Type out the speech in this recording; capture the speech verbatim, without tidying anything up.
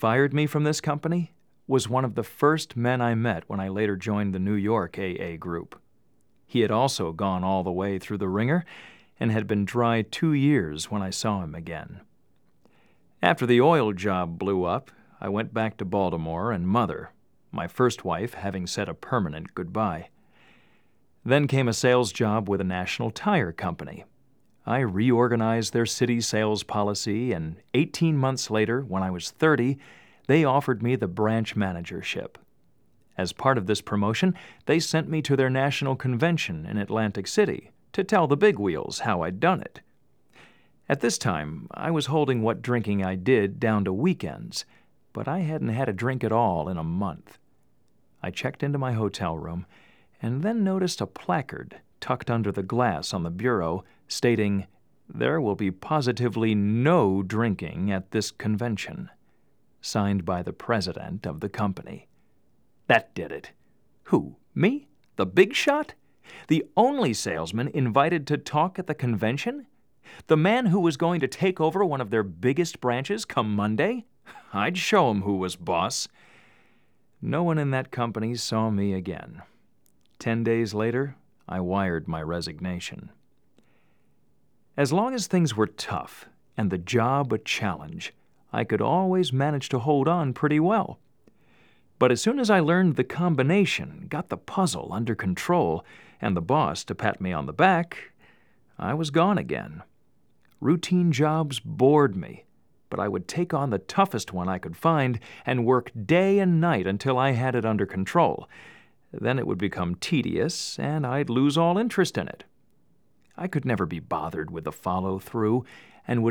fired me from this company was one of the first men I met when I later joined the New York A A group. He had also gone all the way through the ringer and had been dry two years when I saw him again. After the oil job blew up, I went back to Baltimore and Mother, my first wife having said a permanent goodbye. Then came a sales job with a national tire company. I reorganized their city sales policy, and eighteen months later, when I was thirty, they offered me the branch managership. As part of this promotion, they sent me to their national convention in Atlantic City to tell the bigwheels how I'd done it. At this time, I was holding what drinking I did down to weekends, but I hadn't had a drink at all in a month. I checked into my hotel room and then noticed a placard tucked under the glass on the bureau stating, "There will be positively no drinking at this convention," signed by the president of the company. That did it. Who, me? The big shot? The only salesman invited to talk at the convention? The man who was going to take over one of their biggest branches come Monday? I'd show him who was boss. No one in that company saw me again. Ten days later, I wired my resignation. As long as things were tough and the job a challenge, I could always manage to hold on pretty well. But as soon as I learned the combination, got the puzzle under control, and the boss to pat me on the back, I was gone again. Routine jobs bored me, but I would take on the toughest one I could find and work day and night until I had it under control. Then it would become tedious, and I'd lose all interest in it. I could never be bothered with the follow-through, and would